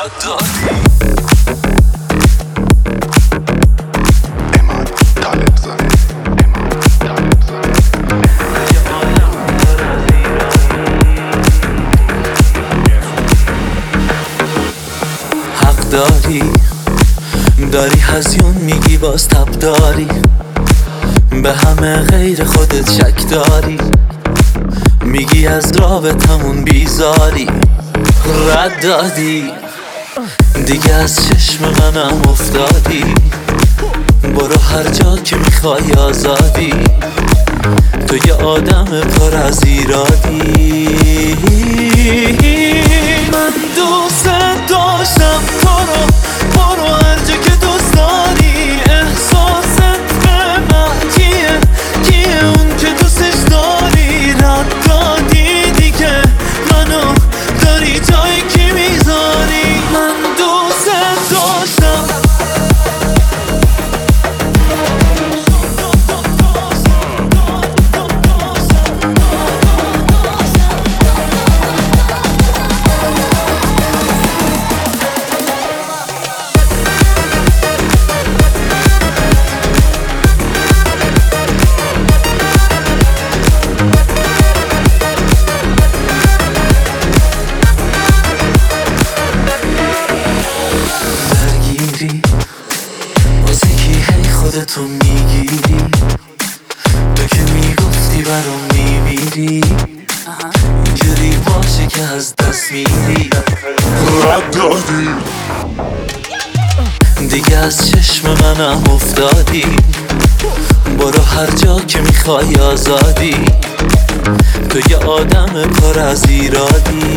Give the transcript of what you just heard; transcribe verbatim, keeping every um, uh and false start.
رد دادی. حق داری داری هزیون میگی باز تب داری، به همه غیر خودت شک داری، میگی از رابطمون بیزاری. رد دادی دیگه از چشم منم افتادی، برو هر جا که میخوای آزادی، تو یه آدم پر از ایرادی. من دوست داشتم تو رو، برو هر جا که دوست داری. احساست به من کیه کیه اون که دوستش داری. رد دادی دیگه منو داری جایی کی میذاری. من دوست داشتم واسه کی هی خودتو میگیری، تو که میگفتی برام میمیری، اینجوری باشه که از دست میری. رد دادی دیگه از چشم منم افتادی، برو هر جا که میخوای آزادی، تو یه آدم پر از ایرادی.